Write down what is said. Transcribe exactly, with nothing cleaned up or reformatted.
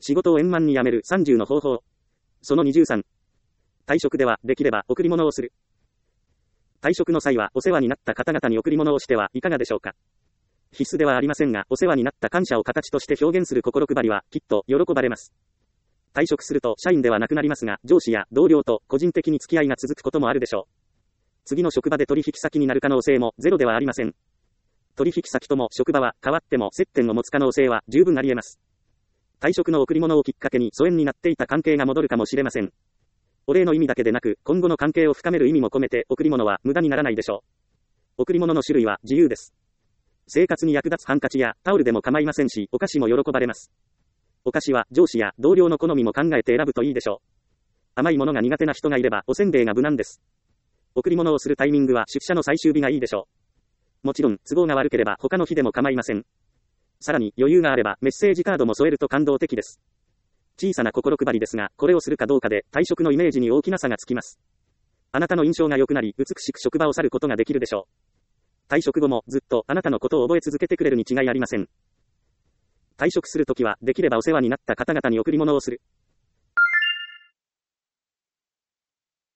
仕事を円満に辞めるさんじゅうの方法。そのにじゅうさん。退職では、できれば、贈り物をする。退職の際は、お世話になった方々に贈り物をしてはいかがでしょうか。必須ではありませんが、お世話になった感謝を形として表現する心配りは、きっと、喜ばれます。退職すると、社員ではなくなりますが、上司や同僚と個人的に付き合いが続くこともあるでしょう。次の職場で取引先になる可能性も、ゼロではありません。取引先とも職場は変わっても接点を持つ可能性は十分あり得ます。退職の贈り物をきっかけに疎遠になっていた関係が戻るかもしれません。お礼の意味だけでなく、今後の関係を深める意味も込めて、贈り物は無駄にならないでしょう。贈り物の種類は自由です。生活に役立つハンカチやタオルでも構いませんし、お菓子も喜ばれます。お菓子は上司や同僚の好みも考えて選ぶといいでしょう。甘いものが苦手な人がいれば、おせんべいが無難です。贈り物をするタイミングは出社の最終日がいいでしょう。もちろん、都合が悪ければ他の日でも構いません。さらに余裕があればメッセージカードも添えると感動的です。小さな心配りですが、これをするかどうかで退職のイメージに大きな差がつきます。あなたの印象が良くなり、美しく職場を去ることができるでしょう。退職後もずっとあなたのことを覚え続けてくれるに違いありません。退職するときは、できればお世話になった方々に贈り物をする。